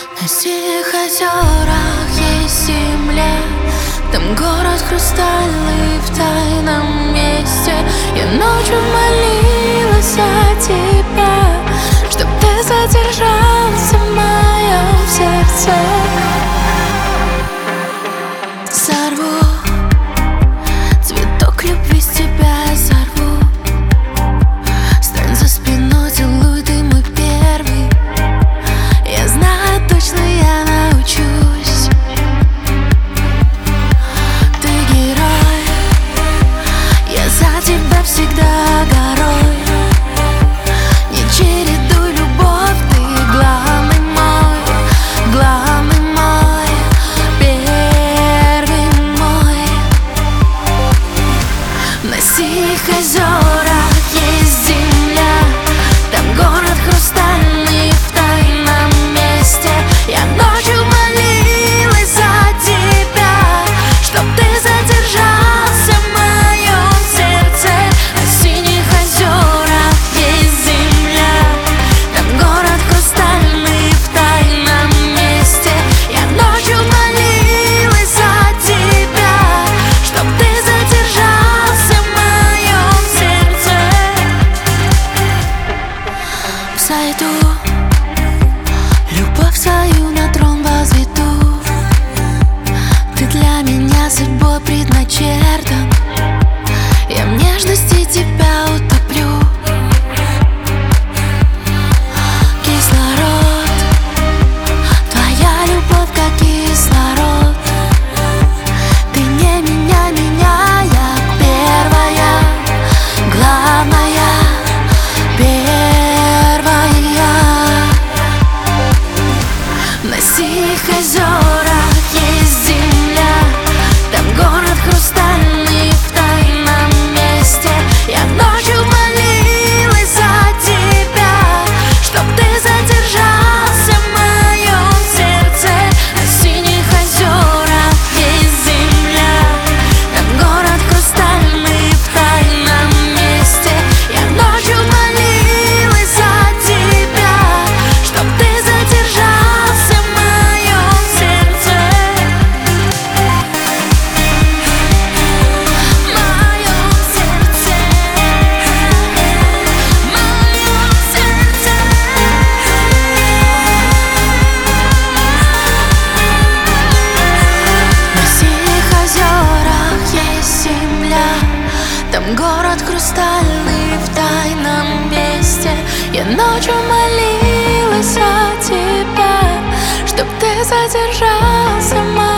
На синих озерах есть земля, там город хрустальный в тайном месте. Я ночью молилась о тебя, чтоб ты задержался в моем сердце. Сорву цветок любви с тебя, сорву. Стань за спиной, целуй, ты мой первый. Я знаю точно, я научусь. Ты герой, я за тебя всегда горой. Не чередуй любовь, ты главный мой, первый мой. На синих озерах есть земля, там город хрустальный в тайном месте. Я ночью молилась за тебя, чтоб ты задержался в моем сердце. На синих озерах есть земля, там город хрустальный в тайном месте. Я ночью молилась за тебя, чтоб ты задержался в моем сердце. Взойду, любовь свою на трон возведу. Ты для меня судьбой предначертан, я в нежности тебя утоплю. Кислород, твоя любовь как кислород. Ты не меняй меня, я первая, главная, первая. На синих озерах есть земля, там город хрустальный в тайном месте. Я ночью молилась за тебя, чтоб ты задержался в моем сердце. На синих озерах есть земля, там город хрустальный в тайном месте. Я ночью молилась за тебя, чтоб ты задержался в моем сердце. Моем сердце, моем сердце. На синих озерах есть земля, там город хрустальный в тайном месте. Я ночью молилась о тебя, чтоб ты задержался в моем